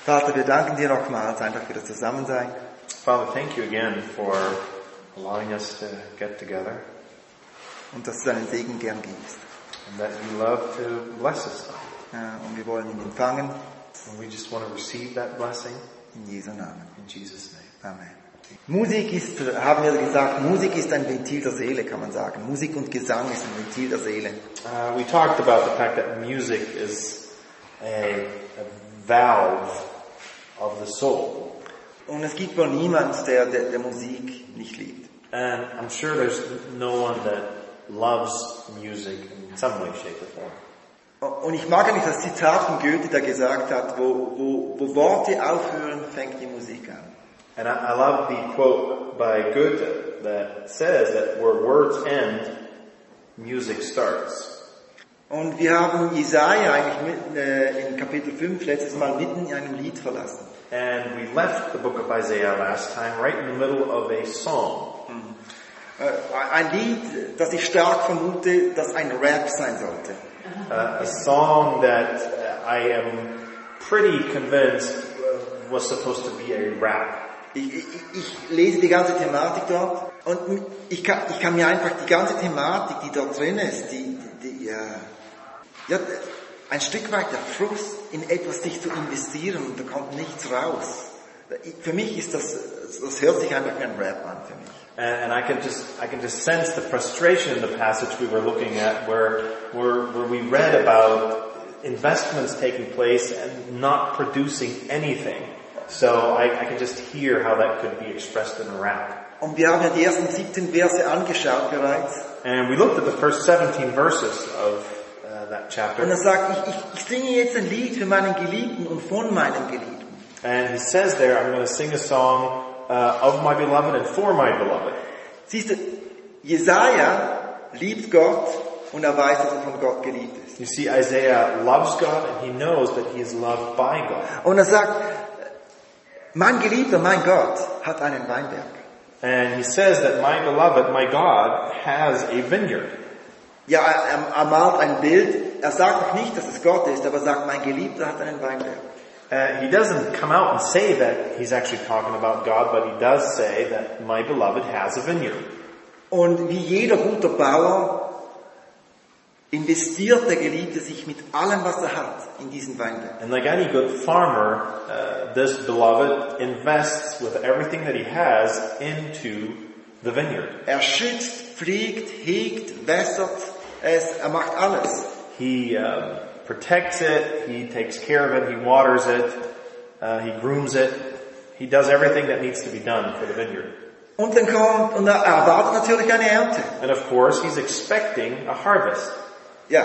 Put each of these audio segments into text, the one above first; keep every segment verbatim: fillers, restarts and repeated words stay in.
Vater, wir danken dir nochmals einfach für das Zusammensein. Father, thank you again for allowing us to get together. Und dass du deinen Segen gern gibst. And that you love to bless us. Ja, und wir wollen ihn empfangen. And we just want to receive that blessing. In Jesu Namen. In Jesus' name. Amen. Musik ist, haben wir gesagt, Musik ist ein Ventil der Seele, kann man sagen. Musik und Gesang ist ein Ventil der Seele. Uh, we talked about the fact that music is a, a valve of the soul. Und es gibt wohl niemand, der, der, der Musik nicht liebt. And I'm sure there's no one that loves music in some way, shape or form. Und ich mag eigentlich das Zitat von Goethe, der gesagt hat, wo, wo, wo Worte aufhören, fängt die Musik an. And I, I love the quote by Goethe that says that where words end, music starts. Und wir haben Jesaja eigentlich mit, äh, in Kapitel fünf letztes Mal mitten in einem Lied verlassen. And we left the book of Isaiah last time right in the middle of a song. Mhm. Äh, ein Lied, das ich stark vermute, dass ein Rap sein sollte. Uh, a song that uh, I am pretty convinced was supposed to be a rap. Ich, ich, ich lese die ganze Thematik dort und ich kann, ich kann mir einfach die ganze Thematik, die dort drin ist, die, die, die äh, ja, ein Stück weit der Frust, in etwas sich zu investieren und da kommt nichts raus. Für mich ist das, das hört sich einfach wie ein Rap an für mich. And, and I can just, I can just sense the frustration in the passage we were looking at, where, where, where we read about investments taking place and not producing anything. So I, I can just hear how that could be expressed in a rap. Und wir haben ja die ersten siebzehn Verse angeschaut bereits. And we looked at the first seventeen verses of uh, that chapter. Und er sagt, ich, ich, ich singe jetzt ein Lied für meinen Geliebten und von meinem Geliebten. And he says there, I'm going to sing a song uh, of my beloved and for my beloved. Siehst du, Jesaja liebt Gott und er weiß, dass er von Gott geliebt ist. You see, Isaiah loves God and he knows that he is loved by God. Und er sagt, mein Geliebter, mein Gott, hat einen Weinberg. And he says that my beloved, my God, has a vineyard. Ja, er, er malt ein Bild. Er sagt noch nicht, dass es Gott ist, aber er sagt, mein Geliebter hat einen Weinberg. Uh, he doesn't come out and say that he's actually talking about God, but he does say that my beloved has a vineyard. Und wie jeder gute Bauer investiert der Geliebte sich mit allem, was er hat, in diesen Weinberg. And like any good farmer, uh, this beloved invests with everything that he has into the vineyard. Er schützt, pflegt, hegt, wässert es, er macht alles. He uh, protects it, he takes care of it, he waters it, uh, he grooms it. He does everything that needs to be done for the vineyard. Und dann kommt, und er erwartet natürlich eine Ernte. And of course, he's expecting a harvest. Ja,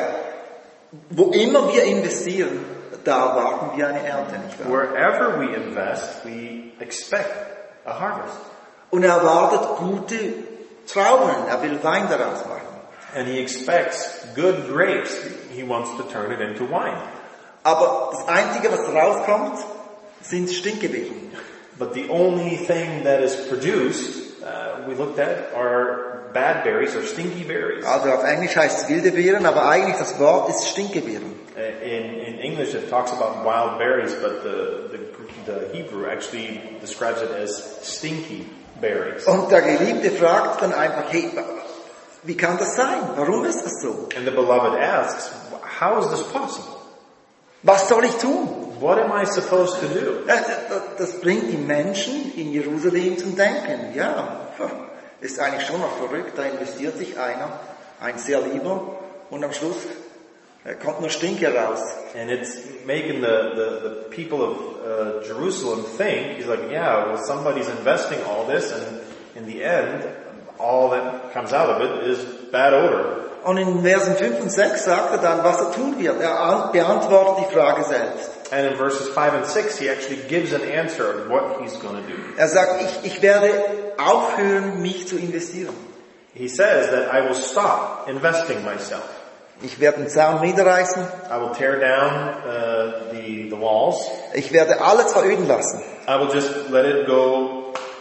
wo immer wir investieren, da erwarten wir eine Ernte, nicht wahr? Wherever we invest, we expect a harvest. Und er erwartet gute Trauben, er will Wein daraus machen. And he expects good grapes. He wants to turn it into wine. Aber das Einzige, was rauskommt, sind Stinkgebilden. But the only thing that is produced, uh, we looked at, are bad berries or stinky berries. Also auf Englisch heißt es wilde Beeren, aber eigentlich das Wort ist Stinkgebilden. In, in English it talks about wild berries, but the, the, the Hebrew actually describes it as stinky berries. Und der Geliebte fragt dann einfach, hey, wie kann das sein? Warum ist das so? And the beloved asks, how is this possible? Was soll ich tun? What am I supposed to do? Das, das, das bringt die Menschen in Jerusalem zum Denken. Ja, ist eigentlich schon noch verrückt. Da investiert sich einer, ein sehr lieber, und am Schluss kommt nur Stinke raus. And it's making the, the, the people of uh, Jerusalem think, he's like, yeah, well, somebody's investing all this, and in the end, all that comes out of it is bad odor. Und in Versen fünf und sechs sagt er dann, was er tun wird. Er beantwortet die Frage selbst. And in verses five and six, he actually gives an answer of what he's going to do. Er sagt, ich, ich werde aufhören, mich zu investieren. He says that I will stop investing myself. Ich werde den Zaun niederreißen. I will tear down uh, the, the walls. Ich werde alles veröden lassen. I will just let it go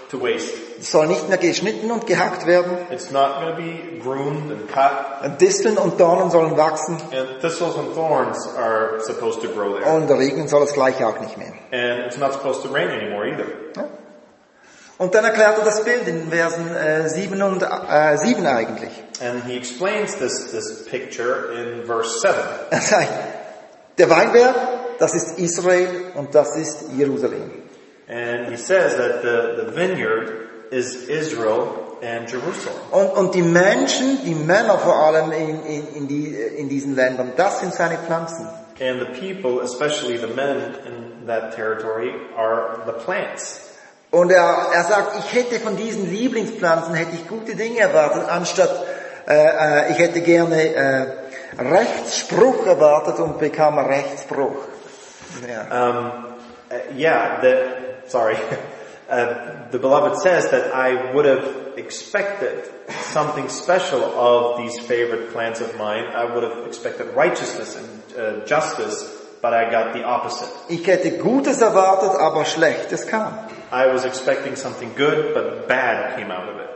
to waste. Es soll nicht mehr geschnitten und gehackt werden. It's not going to be groomed and cut. Und Disteln und Dornen sollen wachsen. And thistles and thorns are supposed to grow there. Und regnen soll es gleich auch nicht mehr. And it's not supposed to rain anymore either. Ja. Und dann erklärt er das Bild in Versen äh, sieben und äh, sieben eigentlich. And he explains this, this picture in verse seven. Er sagt, der Weinberg, das ist Israel und das ist Jerusalem. And he says that the, the vineyard is Israel and Jerusalem. Und, und die Menschen, die Männer vor allem in, in, in, die, in diesen Ländern, das sind seine Pflanzen. And the people, especially the men in that territory, are the plants. Und er, er sagt, ich hätte von diesen Lieblingspflanzen hätte ich gute Dinge erwartet, anstatt äh, äh, ich hätte gerne äh, Rechtsspruch erwartet und bekam Rechtsbruch. Ja. Um, uh, yeah, the, sorry. Uh, the beloved says that I would have expected something special of these favorite plants of mine. I would have expected righteousness and uh, justice, but I got the opposite. Ich hätte Gutes erwartet, aber Schlechtes kam. I was expecting something good, but bad came out of it.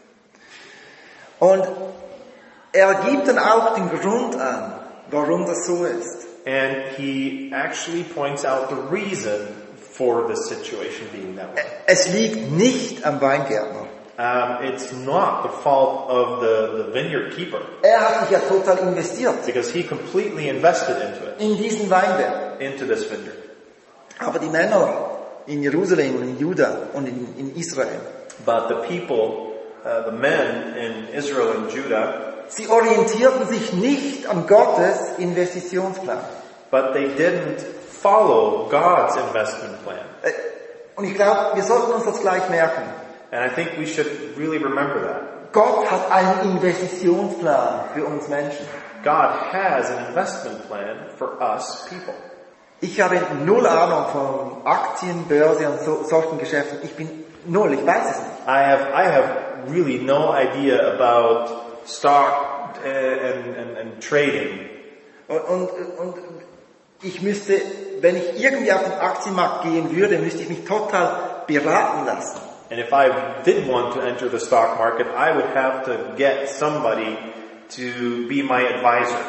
Und er gibt dann auch den Grund an, warum das so ist. And he actually points out the reason for the situation being that way. Es liegt nicht am Weingärtner. Um, it's not the fault of the, the vineyard keeper, Er hat sich ja total investiert because he completely invested into it, in diesen Weinberg. into this vineyard. Aber die Männer in Jerusalem und in Juda und in, in Israel, But the people, uh, the men in Israel and Judah, sie orientierten sich nicht an Gottes Investitionsplan. but they didn't follow God's investment plan. Äh, Und ich glaube, wir sollten uns das gleich merken. And I think we should really remember that. Gott hat einen Investitionsplan für uns Menschen. God has an investment plan for us people. Ich habe null Ahnung von Aktien, Börse und so, solchen Geschäften. Ich bin null, ich weiß es nicht. I have, I have really no idea about stock uh, and, and, and trading. Und, und, und ich müsste, wenn ich irgendwie auf den Aktienmarkt gehen würde, müsste ich mich total beraten lassen. And if I did want to enter the stock market, I would have to get somebody to be my advisor.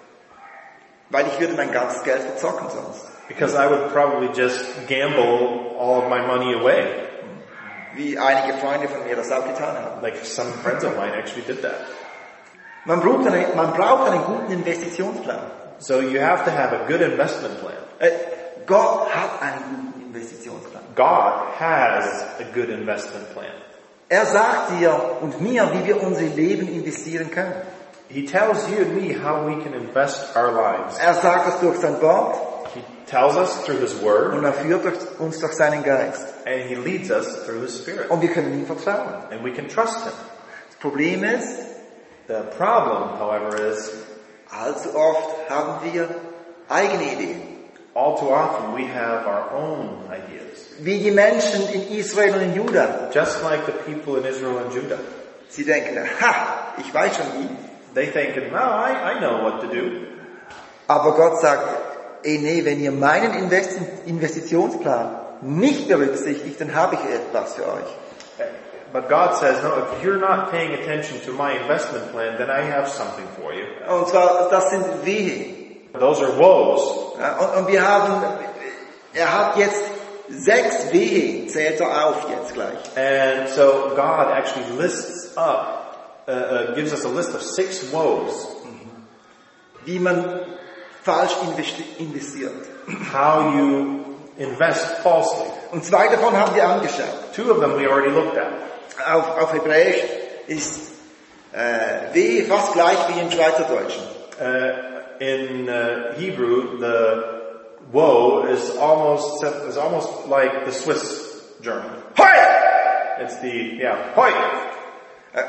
Weil ich würde mein ganzes Geld verzocken sonst. Because I would probably just gamble all of my money away. Wie einige Freunde von mir das auch getan haben. Like some friends of mine actually did that. Man braucht einen, man braucht einen guten Investitionsplan. So you have to have a good investment plan. Äh, Gott hat einen guten Investitionsplan. God has a good investment plan. Er sagt dir und mir, wie wir unser Leben investieren können. He tells you and me how we can invest our lives. Er sagt das durch sein Wort He tells us through His Word, und er führt durch, uns durch seinen Geist. and He leads us through His Spirit. Und wir können ihm vertrauen. And we can trust Him. Das Problem ist, The problem, however, is allzu oft haben wir eigene Ideen. all too often we have our own ideas. Wie die Menschen in Israel und in Juda. Just like the people in Israel and Judah. Sie denken, ha, ich weiß schon wie. They think, no, I, I know what to do. Aber Gott sagt, eh nee, wenn ihr meinen Invest- Investitionsplan nicht berücksichtigt, dann habe ich etwas für euch. But God says, no, if you're not paying attention to my investment plan, then I have something for you. Und zwar, das sind Wehe. Those are woes. Ja, und, und wir haben, er hat jetzt sechs Wehe, zählt er auf jetzt gleich. And so God actually lists up, uh, uh, gives us a list of six woes. Wie man falsch investi- investiert. How you invest falsely. Und zwei davon haben wir angeschaut. Two of them we already looked at. Auf, auf Hebräisch ist äh, Wehe fast gleich wie im Schweizerdeutschen. Uh, in uh, Hebrew, the woe is almost is almost like the Swiss German. Hoi! It's the yeah, hoi. Äh,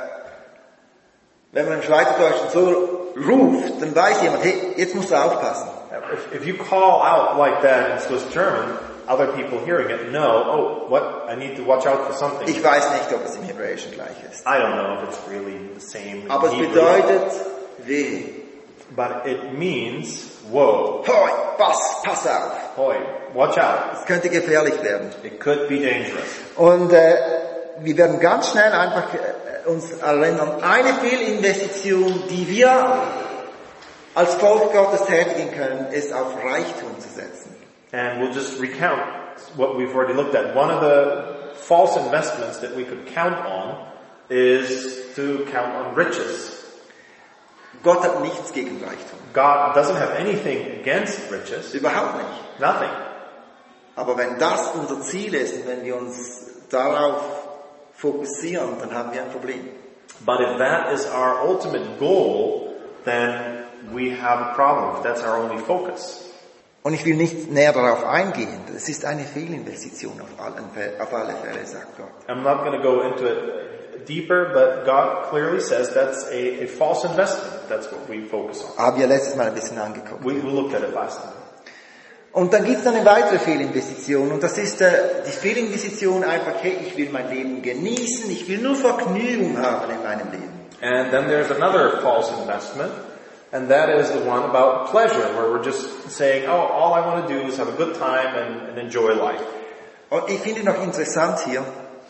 wenn man im Schweizerdeutschen so ruft, dann weiß jemand, hey, jetzt musst du aufpassen. If, if you call out like that in Swiss German, other people hearing it know, oh, what? I need to watch out for something. Ich weiß nicht, ob es im Hebräischen gleich ist. I don't know if it's really the same in Aber es Hebrew, bedeutet Wehe. but it means woe. Hoi, pass, pass auf. Hoi, watch out. Es könnte gefährlich werden. It could be dangerous. Und äh, wir werden ganz schnell einfach äh, uns erinnern, eine Fehlinvestition, die wir als Volk Gottes tätigen können, ist auf Reichtum zu setzen. And we'll just recount what we've already looked at. One of the false investments that we could count on is to count on riches. Gott hat nichts gegen Reichtum. God doesn't have anything against riches. Überhaupt nicht. Nothing. Aber wenn das unser Ziel ist und wenn wir uns darauf fokussieren, dann haben wir ein Problem. But if that is our ultimate goal, then we have a problem. If that's our only focus. Und ich will nicht näher darauf eingehen. Es ist eine Fehlinvestition auf alle, auf alle Fälle, sagt Gott. I'm not going to go into it deeper, but God clearly says that's a, a false investment. That's what we focus on. Haben wir letztes Mal ein bisschen angeguckt. We, we looked at it last time. Und dann gibt es eine weitere Fehlinvestition. Und das ist äh, die Fehlinvestition einfach, hey, ich will mein Leben genießen, ich will nur Vergnügung haben in meinem Leben. And then there's another false investment. And that is the one about pleasure, where we're just saying, oh, all I want to do is have a good time and, and enjoy life. Und ich finde noch interessant hier,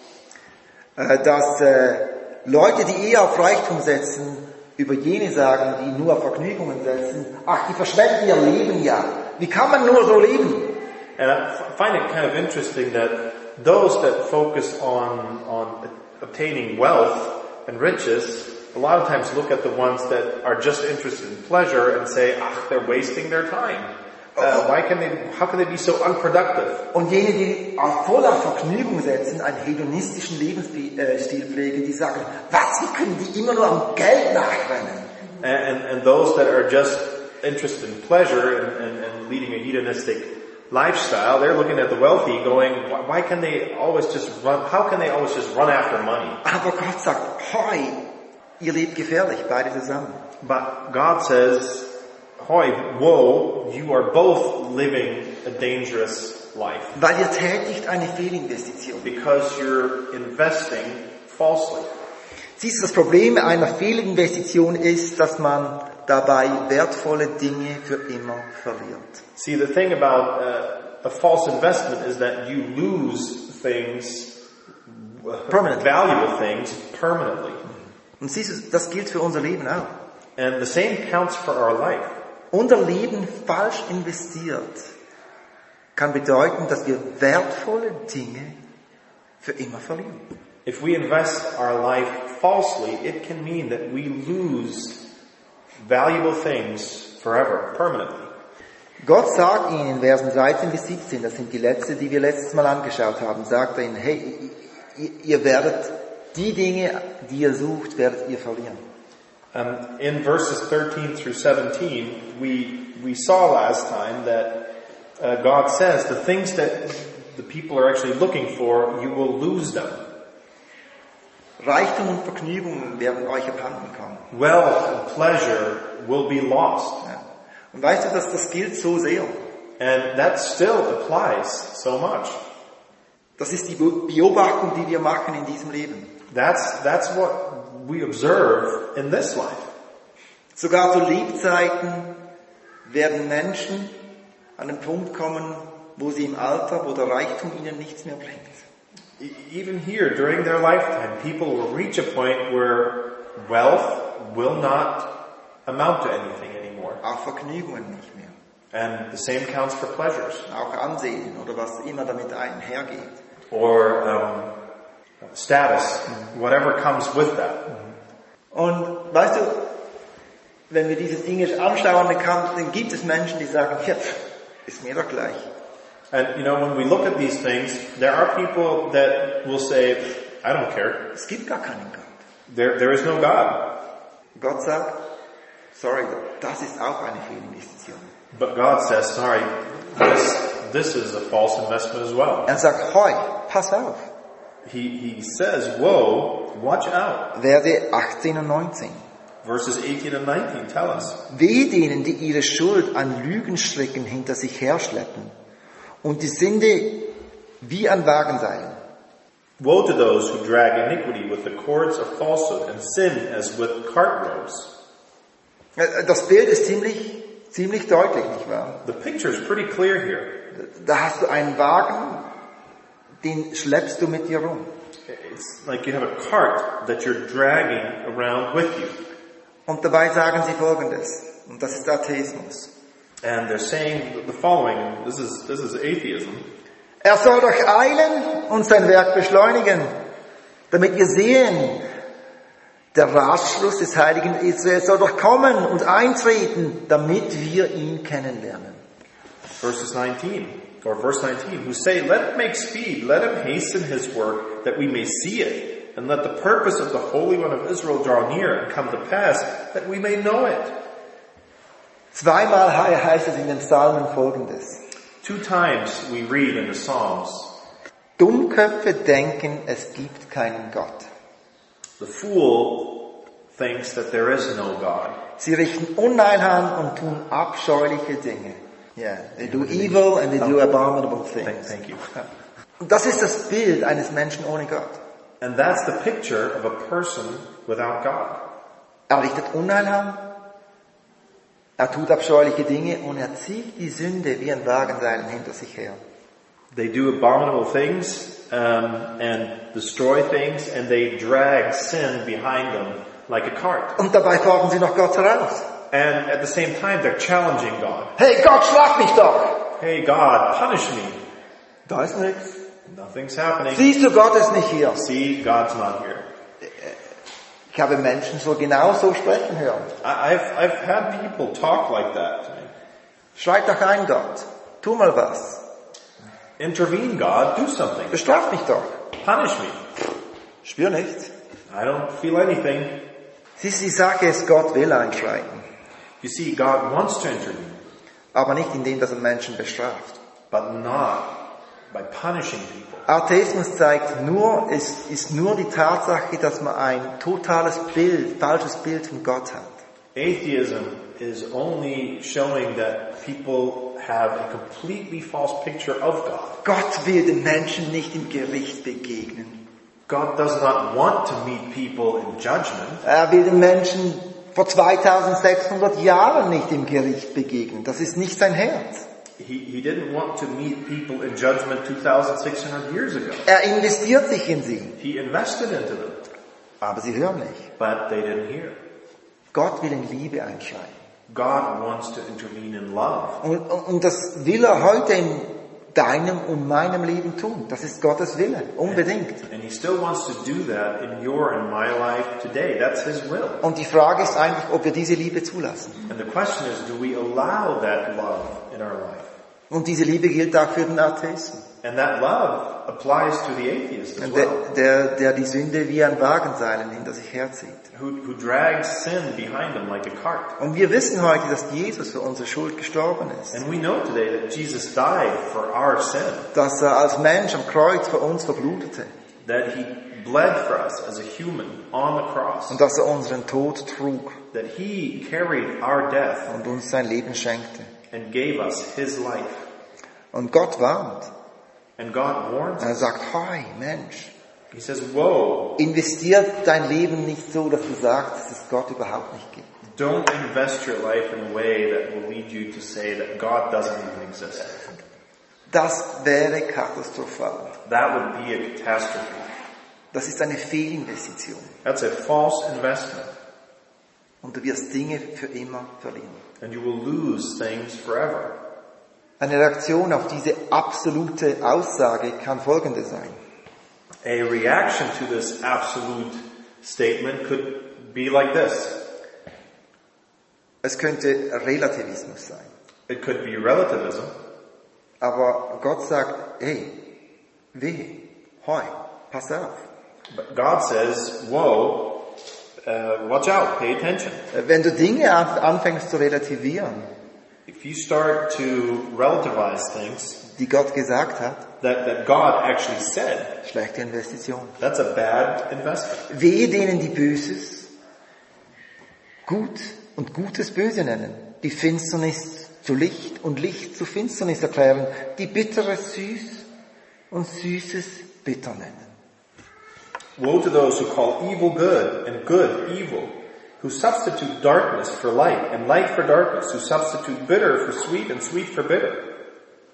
dass Leute, die eher auf Reichtum setzen, über jene sagen, die nur auf Vergnügungen setzen, ach, die verschwenden ihr Leben ja. Wie kann man nur so leben? And I find it kind of interesting that those that focus on, on obtaining wealth and riches a lot of times look at the ones that are just interested in pleasure and say, ah, they're wasting their time. Uh, why can they, how can they be so unproductive? Und jene, die voll auf Vergnügung setzen, einen hedonistischen Lebensstil pflegen, die sagen, was, wie können die immer nur am Geld nachrennen? And, and, and those that are just interested in pleasure and, and, and leading a hedonistic lifestyle, they're looking at the wealthy going, why can they always just run, how can they always just run after money? Aber Gott sagt, hoi, ihr lebt gefährlich, beide zusammen. But God says, hoi, woe, you are both living a dangerous life. Weil ihr tätigt eine Fehlinvestition. Because you're investing falsely. Siehst du, das Problem einer Fehlinvestition ist, dass man dabei wertvolle Dinge für immer verliert. See, the thing about uh, a false investment is that you lose things, Permanently. valuable things, permanently. Und siehst du, das gilt für unser Leben auch. And the same counts for our life. Unser Leben falsch investiert kann bedeuten, dass wir wertvolle Dinge für immer verlieren. If we invest our life falsely, it can mean that we lose valuable things forever, permanently. Gott sagt ihnen in Versen dreizehn bis siebzehn, das sind die letzte, die wir letztes Mal angeschaut haben, sagt er ihnen, hey, ihr, ihr werdet die Dinge, die ihr sucht, werdet ihr verlieren. Um, in verses thirteen through seventeen, we we saw last time that uh, God says the things that the people are actually looking for, you will lose them. Reichtum und Vergnügungen werden euch abhanden kommen. Wealth and pleasure will be lost. Ja. Und weißt du, dass das gilt so sehr? And that still applies so much. Das ist die Beobachtung, die wir machen in diesem Leben. That's that's what we observe in this life. Sogar zu Lebzeiten werden Menschen an den Punkt kommen, wo sie im Alter, wo der Reichtum ihnen nichts mehr bringt. Even here, during their lifetime, people will reach a point where wealth will not amount to anything anymore. Auch Vergnügungen nicht mehr. And the same counts for pleasures. Auch Ansehen oder was immer damit einhergeht. Or um, status, whatever comes with that. Und weißt du, wenn wir diese Dinge anschauen, dann, kann, dann gibt es Menschen, die sagen, ja, ist mir doch gleich. And you know, when we look at these things, there are people that will say, I don't care. Es gibt gar keinen Gott. There, there is no God. Gott sagt, sorry, das ist auch eine Fehlinvestition. But God says, sorry, this, this is a false investment as well. Er sagt, hoi, pass auf. He, he says, whoa, watch out. Verse achtzehn und neunzehn. Verses eighteen and nineteen tell us. Wehe denen, die ihre Schuld an Lügenstricken hinter sich herschleppen und die Sünde wie an Wagenseilen. Woe to those who drag iniquity with the cords of falsehood and sin as with cart ropes. Das Bild ist ziemlich, ziemlich deutlich, nicht wahr? The picture is pretty clear here. Da hast du einen Wagen, den schleppst du mit dir rum. It's like you have a cart that you're dragging around with you. Und dabei sagen sie Folgendes, und das ist Atheismus. And they're saying the following, this is, this is atheism. Er soll doch eilen und sein Werk beschleunigen, damit wir sehen, der Ratschluss des heiligen Israel soll doch kommen und eintreten, damit wir ihn kennenlernen. Verses nineteen, or verse nineteen, who say, let it make speed, let him hasten his work, that we may see it, and let the purpose of the Holy One of Israel draw near and come to pass, that we may know it. Zweimal heißt es in den Psalmen Folgendes. Two times we read in the Psalms, Dummköpfe denken, es gibt keinen Gott. the fool thinks that there is no God. Sie richten Unheil an und tun abscheuliche Dinge. Yeah, they do evil and they do abominable Thank, things. thank you. Und das ist das Bild eines Menschen ohne Gott. And that's the picture of a person without God. Er richtet Unheil an, er tut abscheuliche Dinge und er zieht die Sünde wie ein Wagenseilen hinter sich her. They do abominable things um, and destroy things, and they drag sin behind them like a cart. Und dabei fordern sie noch Gott heraus. And at the same time, they're challenging God. Hey Gott, schlag mich doch! Hey God, punish me. Da ist nichts. Nothing's happening. Siehst du, Gott ist nicht hier. See, God's not here. Ich habe Menschen so genau so sprechen hören. I- I've, I've had people talk like that to me. Schreit doch ein, Gott. Tu mal was. Intervene, God, do something. Bestraf mich doch. Punish me. Spür nichts. I don't feel anything. Siehst du, die Sache ist, Gott will einschreiten. You see, God wants to intervene, Aber nicht indem, dass er Menschen bestraft. but not by punishing people. Atheismus zeigt nur, es ist nur die Tatsache, dass man ein totales Bild, falsches Bild von Gott hat. Atheism is only showing that people have a completely false picture of God. Gott will den Menschen nicht im Gericht begegnen. God does not want to meet people in judgment. Er will den Menschen vor zweitausendsechshundert Jahren nicht im Gericht begegnen. Das ist nicht sein Herz. He, he didn't want to meet people in judgment two thousand six hundred years ago. Er investiert sich in sie. He invested into them, Aber sie hören nicht. but they didn't hear. Gott will in Liebe einschreiten. God wants to intervene in love. Und, und, und das will er heute in deinem und meinem Leben tun. Das ist Gottes Wille. Unbedingt. And he still wants to do that in your and my life today. That's his will. Und die Frage ist eigentlich, ob wir diese Liebe zulassen. And the question is, do we allow that love in our life? Und diese Liebe gilt auch für den Atheisten. And that love applies to the atheist as Der, well, der, der die Sünde wie ein Wagenseilen hinter sich herzieht. who, who drags sin behind him like a cart. Und wir wissen heute, dass Jesus für unsere Schuld gestorben ist. And we know today that Jesus died for our sin, Dass er als Mensch am Kreuz für uns verblutete. that he bled for us as a human on the cross, Und dass er unseren Tod trug that he carried our death und uns sein Leben schenkte. and gave us his life. Und Gott warnt. And God warns Er us. sagt, hey Mensch, He says, whoa, investiert dein Leben nicht so, dass du sagst, dass es Gott überhaupt nicht gibt. don't invest your life in a way that will lead you to say that God doesn't even exist. Das wäre katastrophal. That would be a catastrophe. Das ist eine Fehlinvestition. That's a false investment. Und du wirst Dinge für immer verlieren. And you will lose things forever. Eine Reaktion auf diese absolute Aussage kann folgende sein. A reaction to this absolute statement could be like this. Es könnte Relativismus sein. It could be relativism. Aber Gott sagt, hey, weh, hoi, pass auf. But God says, whoa, uh, watch out, pay attention. Wenn du Dinge anfängst zu relativieren, If you start to relativize things die Gott gesagt hat, that, that God actually said, schlechte Investition. that's a bad investment. Wehe denen, die Böses gut und Gutes böse nennen, die Finsternis zu Licht und Licht zu Finsternis erklären, die Bitteres süß und Süßes bitter nennen. Woe to those who call evil good and good evil, who substitute darkness for light and light for darkness, who substitute bitter for sweet and sweet for bitter.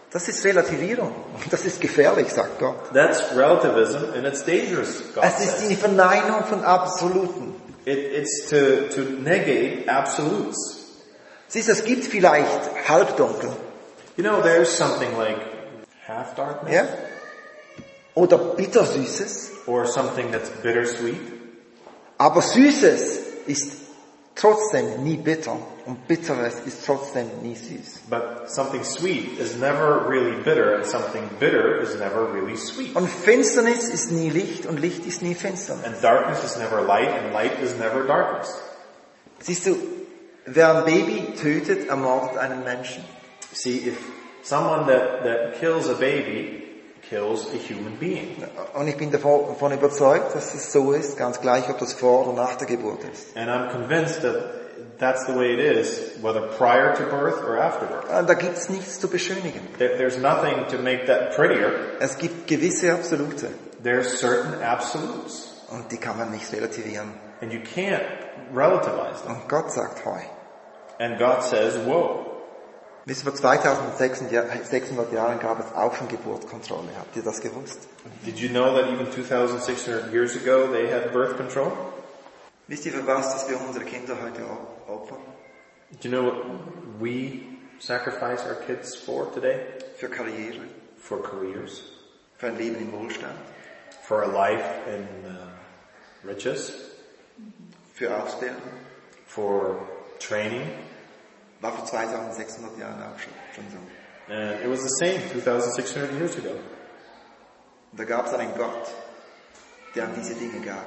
Das ist Relativierung. Das ist gefährlich, sagt Gott. That's relativism, and it's dangerous, God Es ist says. die Verneinung von Absoluten. It, it's to, to negate absolutes. Siehst du, es gibt vielleicht Halbdunkel. You know, there's something like half darkness, Ja? Oder Bittersüßes. or something that's bittersweet. Aber Süßes ist trotzdem nie bitter. Und Bitteres ist trotzdem nie süß. But something sweet is never really bitter, and something bitter is never really sweet. Und Finsternis ist nie Licht und Licht ist nie Finsternis. And darkness is never light, and light is never darkness. Siehst du, wer ein Baby tötet, ermordet einen Menschen. See, if someone that, that kills a baby kills a human being. Und ich bin davon, davon überzeugt, dass es so ist, ganz gleich, ob das vor oder nach der Geburt ist. And I'm convinced that that's the way it is, whether prior to birth or after birth. Da gibt's nichts zu beschönigen. There, there's nothing to make that prettier. Es gibt gewisse Absolute. There's certain absolutes. Und die kann man nicht relativieren. And you can't relativize them. Und Gott sagt Heu. And God says, whoa. Bis vor zweitausendsechshundert Jahren gab es auch schon Geburtskontrolle. Habt ihr das gewusst? Did you know that even two thousand six hundred years ago they had birth control? Wisst ihr, für was dass wir unsere Kinder heute opfern? Do you know what we sacrifice our kids for today? Für Karriere, For careers. für ein Leben im Wohlstand, For a life in uh, riches. für Ausbildung. For training. War vor zweitausendsechshundert Jahren auch schon, schon so. And it was the same two thousand six hundred years ago. Und da gab es einen Gott, der an diese Dinge gab.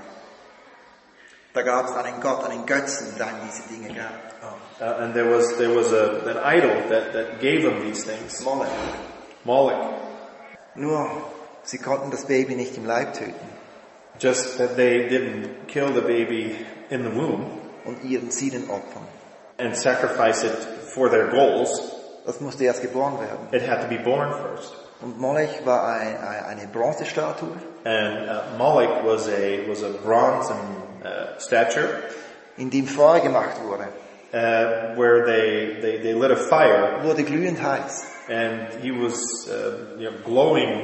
Da gab es einen Gott, einen Götzen, der an diese Dinge gab. Uh, and there was there was a, an idol that, that gave them these things. Molech. Molech. Nur, sie konnten das Baby nicht im Leib töten Just that they didn't kill the baby in the womb und ihren Zielen opfern. and sacrifice it for their goals. Das musste erst geboren werden. It had to be born first. Und Molech war ein, ein, eine Bronzestatue, And uh, Molech was a was a bronze uh, stature in dem Feuer gemacht wurde. uh, where they, they they lit a fire, Wurde glühend heiß. and he was uh, you know, glowing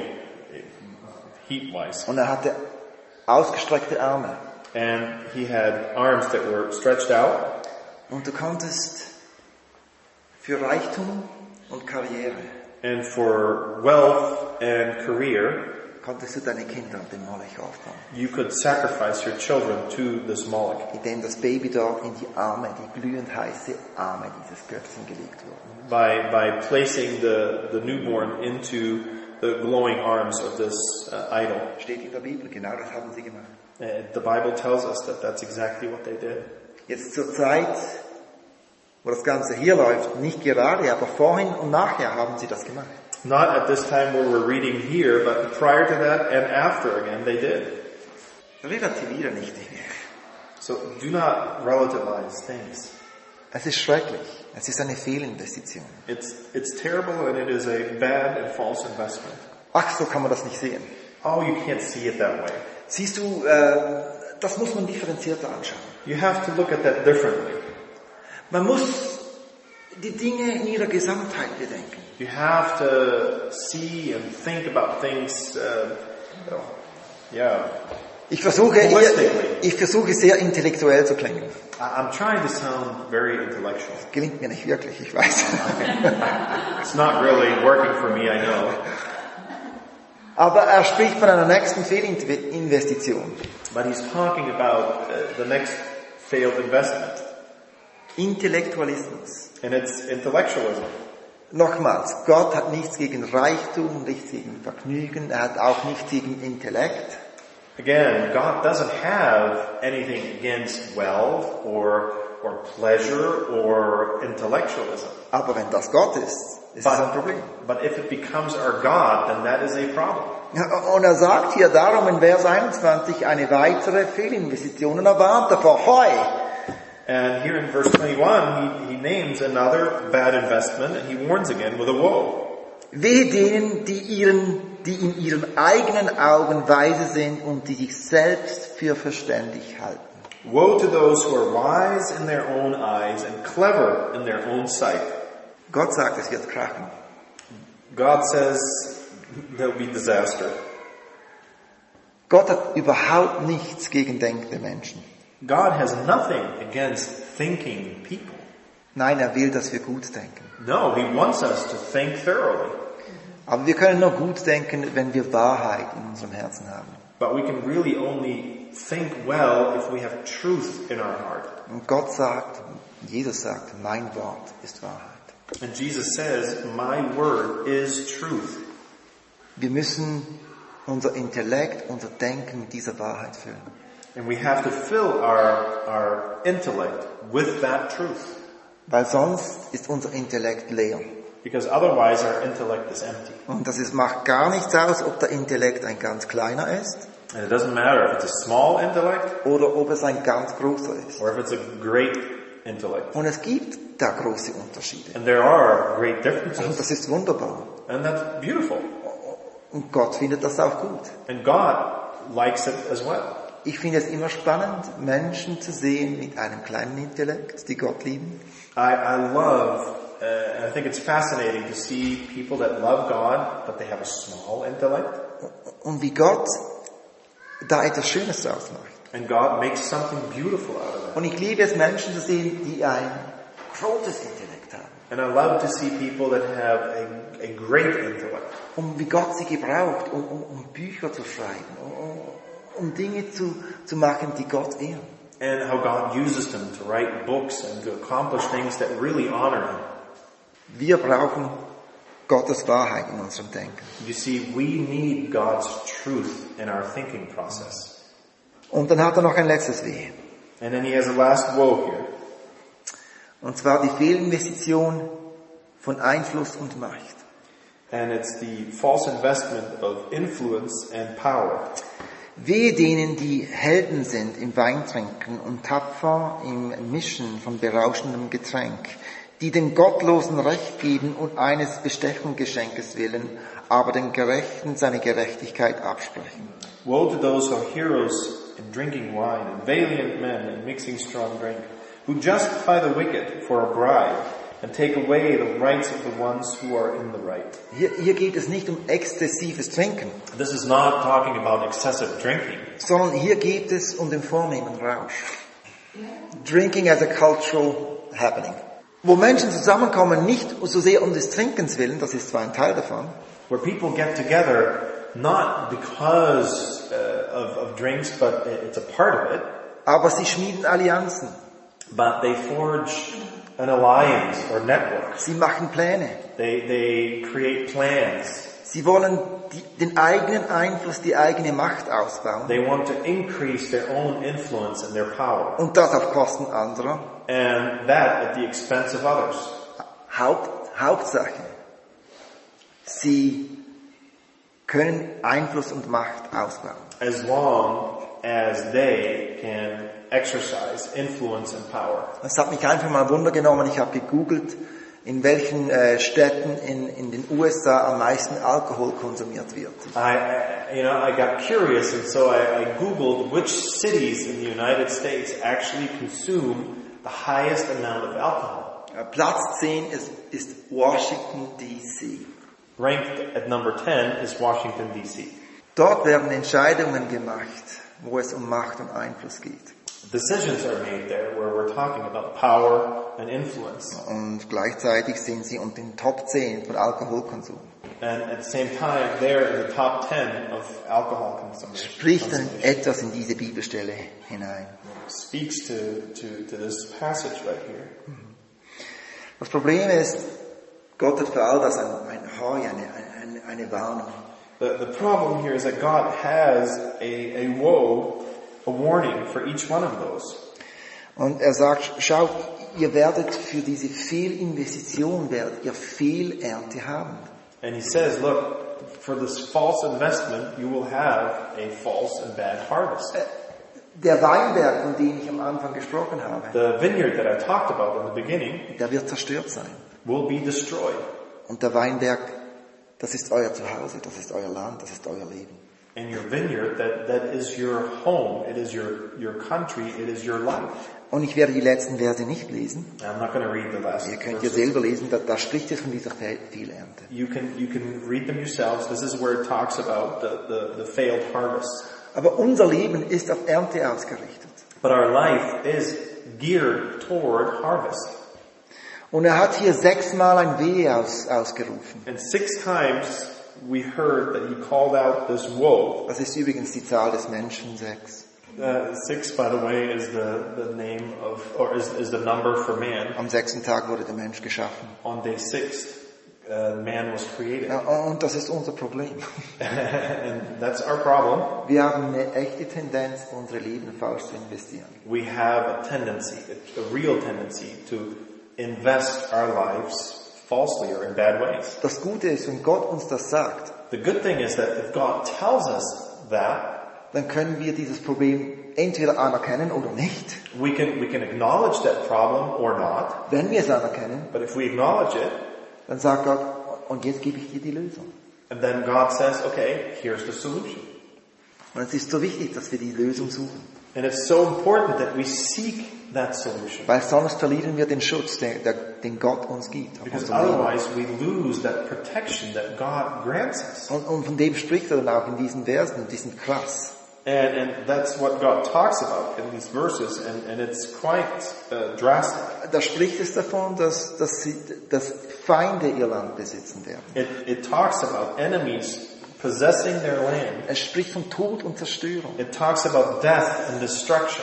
heat wise, Und er hatte ausgestreckte Arme. and he had arms that were stretched out. Und du konntest für Reichtum und Karriere, And for wealth and career, konntest du deine Kinder dem Molech opfern. you could sacrifice your children to this Moloch Indem das Baby dort in die Arme, die glühend heiße Arme dieses Götzen gelegt wurde. by by placing the the newborn into the glowing arms of this uh, idol. Steht in der Bibel, genau das haben sie gemacht. Uh, the Bible tells us that that's exactly what they did. Jetzt zur Zeit, wo das Ganze hier läuft, nicht gerade, aber vorhin und nachher haben sie das gemacht. Not at this time where we're reading here, but prior to that and after again, they did. Relativiere nicht Dinge. So do not relativize things. Es ist schrecklich. Es ist eine Fehlinvestition. It's it's terrible and it is a bad and false investment. Ach, so kann man das nicht sehen. Oh, you can't see it that way. Siehst du, äh, das muss man differenzierter anschauen. You have to look at that differently. Man muss die Dinge in ihrer Gesamtheit bedenken. You have to see and think about things, uh, yeah. Ich versuche, eher, Holistically. ich versuche sehr intellektuell zu klingen. I- I'm trying to sound very intellectual. Gelingt mir nicht wirklich, ich weiß. It's not really working for me, I know. Aber er spricht von einer nächsten Fehlinvestition. But he's talking about uh, the next failed investment. Intellektualismus. And it's intellectualism. Nochmals, Gott hat nichts gegen Reichtum, nichts gegen Vergnügen, er hat auch nichts gegen Intellekt. Again, God doesn't have anything against wealth or, or pleasure or intellectualism. Aber wenn das Gott ist, ist das ein Problem. But if it becomes our God, then that is a problem. Und er sagt hier darum in Vers einundzwanzig eine weitere Fehlinvestition und er warnt davor, Heu! And here in verse twenty-one, he, he names another bad investment and he warns again with a woe. Wehe denen, die ihren, die in ihren eigenen Augen weise sind und die sich selbst für verständig halten. Woe to those who are wise in their own eyes and clever in their own sight. Gott sagt, es wird krachen. God says there'll be disaster. Gott hat überhaupt nichts gegen denkende Menschen. God has nothing against thinking people. Nein, er will, dass wir gut denken. No, He wants us to think thoroughly. Aber wir können nur gut denken, wenn wir Wahrheit in unserem Herzen haben. But we can really only think well if we have truth in our heart. Und Gott sagt, Jesus sagt, mein Wort ist Wahrheit. And Jesus says, my word is truth. Wir müssen unser Intellekt, unser Denken mit dieser Wahrheit füllen. And we have to fill our, our intellect with that truth. Weil sonst ist unser Intellekt leer. Because otherwise our intellect is empty. Und das ist, macht gar nichts aus, ob der Intellekt ein ganz kleiner ist. And it doesn't matter if it's a small intellect oder ob es ein ganz großer ist. or if it's a great intellect. Und es gibt da große Unterschiede. And there are great Und differences. das ist wunderbar. And that's beautiful. Und Gott findet das auch gut. And God likes it as well. Ich finde es immer spannend, Menschen zu sehen mit einem kleinen Intellekt, die Gott lieben. I, I love, uh, and I think it's fascinating to see people that love God, but they have a small intellect. Und wie Gott da etwas Schönes draus macht. And God makes something beautiful out of it. Und ich liebe es, Menschen zu sehen, die ein großes Intellekt haben. And I love to see people that have a, a great intellect. Und wie Gott sie gebraucht, um, um, um Bücher zu schreiben, um, um Dinge zu, zu machen, die Gott ehrt. And how God uses them to write books and to accomplish things that really honor Him. Wir brauchen Gottes Wahrheit in unserem Denken. You see, we need God's truth in our thinking process. Und dann hat er noch ein letztes Wehe. And then He has a last woe here. Und zwar die Fehlinvestition von Einfluss und Macht. And it's the false investment of influence and power. Wehe denen, die Helden sind im Weintrinken und tapfer im Mischen von berauschendem Getränk, die den Gottlosen Recht geben und eines Bestechungsgeschenkes willen, aber den Gerechten seine Gerechtigkeit absprechen. Woe to those who are heroes in drinking wine, and valiant men in mixing strong drink, who justify the wicked for a bribe, and take away the rights of the ones who are in the right. Hier, hier geht es nicht um exzessives Trinken, This is not talking about excessive drinking. sondern hier geht es um den vornehmen Rausch. Drinking as a cultural happening. Wo Menschen zusammenkommen, nicht so sehr um des Trinkens willen, das ist zwar ein Teil davon, Where people get together not because uh, of, of drinks, but it's a part of it, aber sie schmieden Allianzen, but they forge an alliance or network. sie machen Pläne, They, they create plans. sie wollen die, den eigenen Einfluss, die eigene Macht ausbauen They want to increase their own influence and their power. und das auf Kosten anderer. And that at the expense of others. Haupt, Hauptsache, sie können Einfluss und Macht ausbauen. As long as they can exercise influence and power. Das hat mich einfach mal Wunder genommen. Ich habe gegoogelt, in welchen äh, Städten in, in den U S A am meisten Alkohol konsumiert wird. I, I, you know, I got curious, and so I, I Googled which cities in the United States actually consume the highest amount of alcohol. Äh, Platz zehn ist, ist Washington D C Ranked at number ten is Washington, D C Dort werden Entscheidungen gemacht, wo es um Macht und Einfluss geht. Decisions are made there where we're talking about power and influence. Und gleichzeitig sind sie unter den Top zehn von Alkoholkonsum. And at the same time, they're in the top ten of alcohol consumption. Spricht dann etwas in diese Bibelstelle hinein. Speaks to, to, to this passage right here. Das Problem ist, Gott hat für all das ein, ein Heu, eine, eine, eine Warnung. The, the problem here is that God has a, a woe, a warning for each one of those. Und er sagt, schaut, ihr werdet für diese Fehlinvestition, werdet ihr Fehlernte haben. And he says, look, for this false investment, you will have a false and bad harvest. Der Weinberg, von dem ich am Anfang gesprochen habe, The vineyard that I talked about in the beginning der wird zerstört sein. will be destroyed. Und der Weinberg, das ist euer Zuhause, das ist euer Land, das ist euer Leben. And your vineyard, that, that is your home, it is your, your country, it is your life. Und ich werde die letzten Verse nicht lesen. I'm not going to read the last Ihr könnt ja verses. selber lesen, da, da spricht es von dieser Fehlernte. You can, you can read them yourselves. This is where it talks about the, the, the failed harvest. Aber unser Leben ist auf Ernte ausgerichtet. But our life is geared toward harvest. Und er hat hier sechsmal ein Wehe aus, ausgerufen. And six times we heard that he called out this woe. Das ist übrigens die Zahl des Menschen, sechs. Uh, six, by the way, is the, the name of, or is, is the number for man. Am sechsten Tag wurde der Mensch geschaffen. On day six, uh, man was created. Ja, und das ist unser Problem. And that's our problem. Wir haben eine echte Tendenz, unsere Leben falsch zu investieren. We have a tendency, a, a real tendency to invest our lives falsely or in bad ways. Das Gute ist, wenn Gott uns das sagt, The good thing is that if God tells us that, dann können wir dieses Problem entweder anerkennen oder nicht. we can, we can acknowledge that problem or not. Wenn wir es anerkennen, But if we acknowledge it, dann sagt Gott, und jetzt gebe ich dir die Lösung. and then God says, okay, here's the solution. Und es ist so wichtig, dass wir die Lösung suchen. And it's so important that we seek that solution. Weil sonst verlieren wir den Schutz, den, der, den Gott uns gibt. Auf Because unserem Leben. otherwise we lose that protection that God grants us. Und, und von dem spricht er dann auch in diesen Versen, die sind krass. And, and that's what God talks about in these verses, and, and it's quite uh, drastic. Da spricht es davon, dass, dass, sie, dass Feinde ihr Land besitzen werden. It, it talks about enemies possessing their land. Es spricht von Tod und Zerstörung. It talks about death and destruction.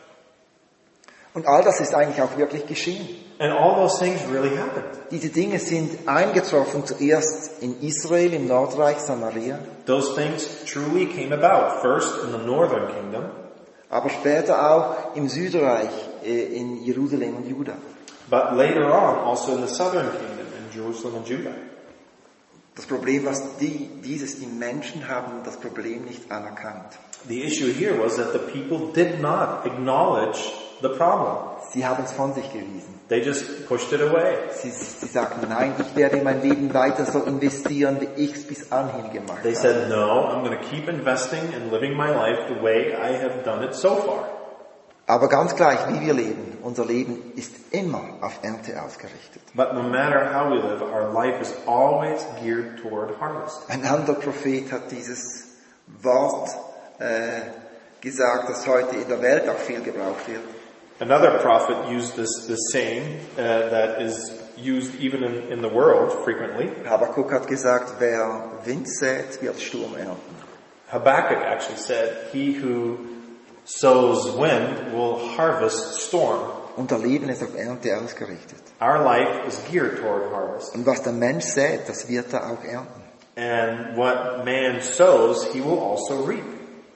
Und all das ist eigentlich auch wirklich geschehen. And all those things really happened. Diese Dinge sind eingetroffen zuerst in Israel, im Nordreich Samaria, Those things truly came about, first in the northern kingdom, aber später auch im Südreich, äh, in Jerusalem und Juda. but later on also in the southern kingdom, in Jerusalem and Judah. Das Problem, was die, dieses, die Menschen haben das Problem nicht anerkannt. The issue here was that the people did not acknowledge the problem. Sie haben es von sich gewiesen. They just pushed it away. Sie, sie sagten, nein, ich werde mein Leben weiter so investieren, wie ich es bis anhin gemacht They habe. said, no, I'm going to keep investing and living my life the way I have done it so far. Aber ganz gleich, wie wir leben, unser Leben ist immer auf Ernte ausgerichtet. But no matter how we live, our life is always geared toward harvest. Ein anderer Prophet hat dieses Wort äh, gesagt, das heute in der Welt auch viel gebraucht wird. Another prophet used this, this saying uh, that is used even in, in the world frequently. Habakkuk hat gesagt, wer Wind sät, wird Sturm ernten. Habakkuk actually said, he who sows wind will harvest storm. Unser Leben ist auf Ernte ausgerichtet. Our life is geared toward harvest. Und was der Mensch sät, das wird er auch ernten. And what man sows, he will also reap.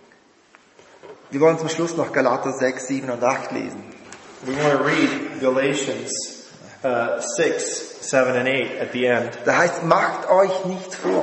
Wir wollen zum Schluss noch Galater sechs, sieben und acht lesen. We want to read Galatians uh, six, seven and eight at the end. Da heißt, macht euch nicht vor.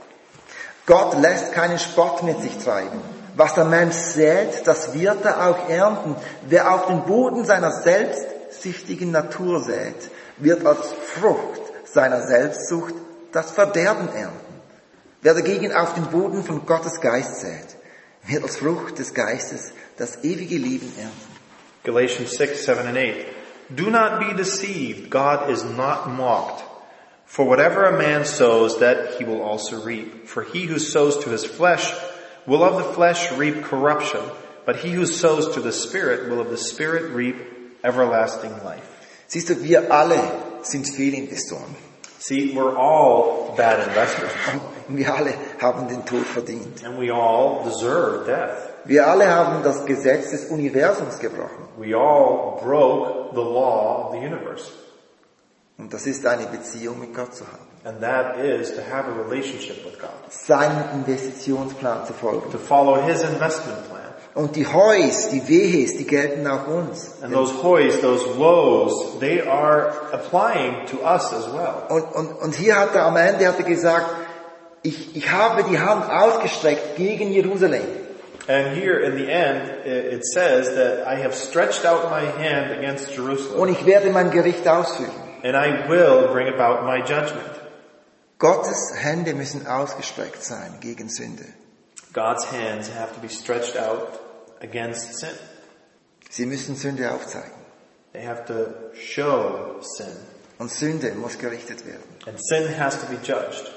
Gott lässt keinen Spott mit sich treiben. Was der Mensch sät, das wird er auch ernten. Wer auf den Boden seiner selbstsüchtigen Natur sät, wird als Frucht seiner Selbstsucht das Verderben ernten. Wer dagegen auf den Boden von Gottes Geist sät, wird als Frucht des Geistes das ewige Leben ernten. Galatians six, seven and eight. Do not be deceived. God is not mocked. For whatever a man sows, that he will also reap. For he who sows to his flesh will of the flesh reap corruption, but he who sows to the Spirit will of the Spirit reap everlasting life. Siehst du, wir alle sind Fehlinvestoren. See, we're all bad investors. Und wir alle haben den Tod verdient. And we all deserve death. Wir alle haben das Gesetz des Universums gebrochen. We all broke the law of the universe. Und das ist eine Beziehung mit Gott zu haben. And that is to have a relationship with God. Seinem Investitionsplan zu folgen. To follow His investment plan. Und die Heus, die Wehes, die gelten auch uns. And those hoys, those woes, they are applying to us as well. Und, und, und hier hat er am Ende hat er gesagt, ich, ich habe die Hand ausgestreckt gegen Jerusalem. And here in the end, it says that I have stretched out my hand against Jerusalem. Und ich werde mein Gericht ausführen. And I will bring about my judgment. Gottes Hände müssen ausgestreckt sein gegen Sünde. God's hands have to be stretched out against sin. Sie müssen Sünde aufzeigen. They have to show sin. Und Sünde muss gerichtet werden. And sin has to be judged.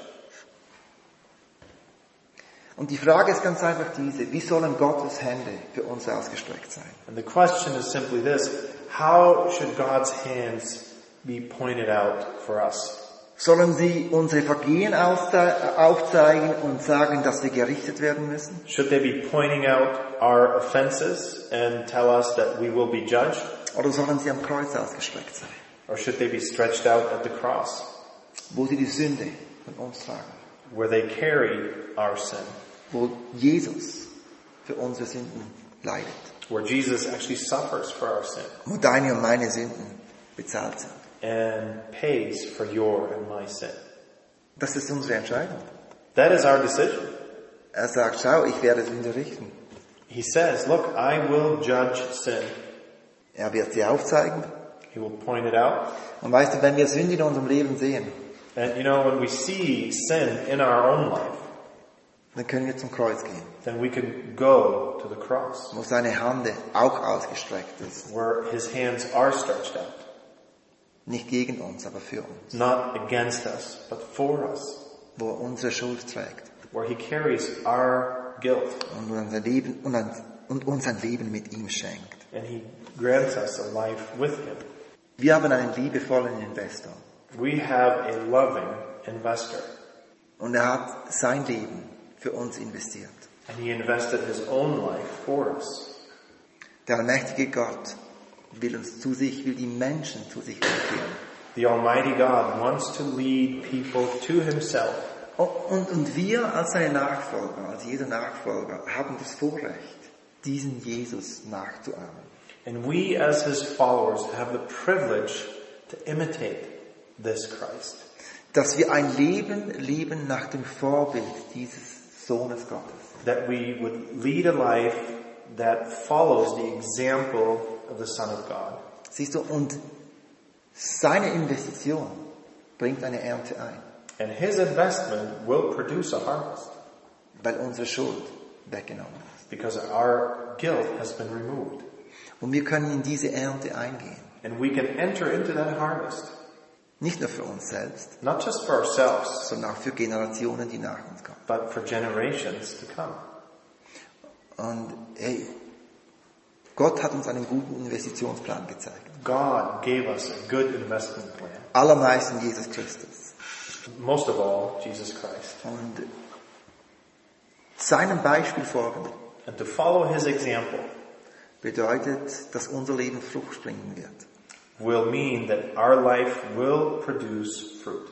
Und die Frage ist ganz einfach diese: Wie sollen Gottes Hände für uns ausgestreckt sein? And the question is simply this: how should God's hands be pointed out for us? Sollen sie unsere Vergehen aufzeigen und sagen, dass wir gerichtet werden müssen? Should they be pointing out our offenses and tell us that we will be judged? Oder sollen sie am Kreuz ausgestreckt sein, Or should they be stretched out at the cross, wo sie die Sünde von uns tragen, where they carry our sin, wo Jesus für unsere Sünden leidet, where Jesus actually suffers for our sin wo deine und meine Sünden bezahlt sind? and pays for your and my sin? Das ist unsere Entscheidung. That is our decision. Er sagt: Schau, ich werde Sünde richten. He says, look, I will judge sin. Er wird sie aufzeigen. He will point it out. Und weißt du, wenn wir Sünde in unserem Leben sehen, And you know, when we see sin in our own life, dann können wir zum Kreuz gehen, then we can go to the cross, wo seine Hand auch ausgestreckt ist. where his hands are stretched out. Nicht gegen uns, aber für uns. Not against us, but for us. Wo er unsere Schuld trägt. Where he carries our guilt. Und unser Leben, und, ein, und uns ein Leben mit ihm schenkt. And he grants us a life with him. Wir haben einen liebevollen Investor. We have a loving investor. Und er hat sein Leben für uns investiert. And he invested his own life for us. Der allmächtige Gott will uns zu sich, will die Menschen zu sich führen. The Almighty God wants to lead people to himself. Und, und, und wir als seine Nachfolger, als Jesu Nachfolger, haben das Vorrecht, diesen Jesus nachzuahmen. And we as his followers have the privilege to imitate this Christ. Dass wir ein Leben leben nach dem Vorbild dieses Sohnes Gottes. That we would lead a life that follows the example of the Son of God. Siehst du, und seine Investition bringt eine Ernte ein. And his investment will produce a harvest. Weil unsere Schuld weggenommen ist. Because our guilt has been removed. Und wir können in diese Ernte eingehen. And we can enter into that harvest. Nicht nur für uns selbst, Not just for ourselves, sondern auch für Generationen, die nach uns kommen. but for generations to come. Und hey, Gott hat uns einen guten Investitionsplan gezeigt. God gave us a good investment plan. Allermeisten Jesus Christus. Most of all, Jesus Christ. Und seinem Beispiel folgen And to follow his example bedeutet, dass unser Leben Frucht bringen wird. will mean that our life will produce fruit.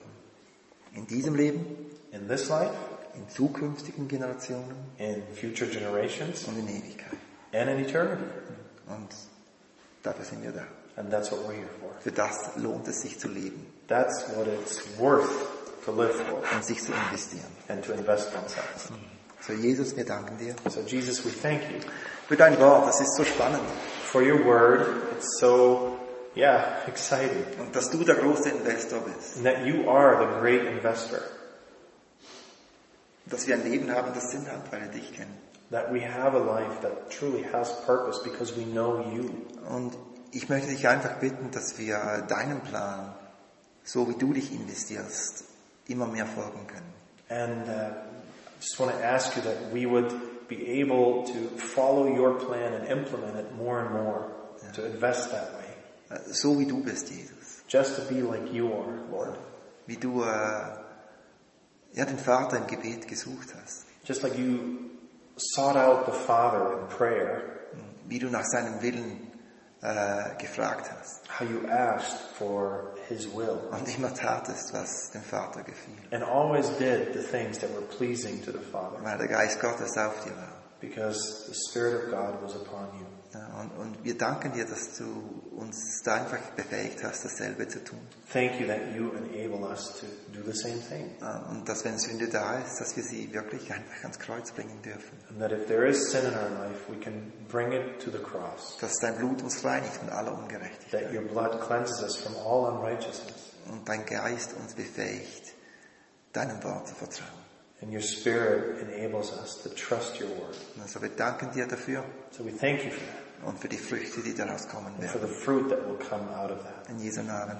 In diesem Leben, In this life, in zukünftigen Generationen in future generations, und in Ewigkeit. and in eternity. Und dafür sind wir da. And that's what we're here for. Für das lohnt es sich zu leben That's what it's worth to live for und sich zu investieren. and to invest in ourselves. So Jesus, wir danken dir So Jesus, we thank you für dein Wort. Das ist so spannend. for your word. It's so, yeah, exciting. Und dass du der große Investor bist. And that you are the great investor. Dass wir ein Leben haben, das Sinn hat, weil wir dich kennen. That we have a life that truly has purpose because we know you. Und ich möchte dich einfach bitten, dass wir deinem Plan, so wie du dich investierst, immer mehr folgen können. And uh, I just want to ask you that we would be able to follow your plan and implement it more and more, Yeah. to invest that way. So wie du bist, Jesus. Just to be like you are, Lord. Wie du äh, ja, den Vater im Gebet gesucht hast. Just like you sought out the Father in prayer, Wie du nach seinem Willen äh, gefragt hast. how you asked for His will, Und immer tatest, was dem Vater gefiel. and always did the things that were pleasing to the Father, Weil der Geist Gottes auf dir war. because the Spirit of God was upon you. Ja, und, und wir danken dir, dass du uns da einfach befähigt hast, dasselbe zu tun. Thank you that you enable us to do the same thing. Ja, und dass wenn Sünde da ist, dass wir sie wirklich einfach ans Kreuz bringen dürfen. And that if there is sin in our life, we can bring it to the cross. Dass dein Blut uns reinigt von aller That Ungerechtigkeit. your blood cleanses us from all unrighteousness. Und dein Geist uns befähigt, deinem Wort zu vertrauen. And your Spirit enables us to trust your word. Also wir danken dir dafür So we thank you for that. und für die Früchte, die daraus kommen And for werden. the fruit that will come out of that. In Jesu Namen.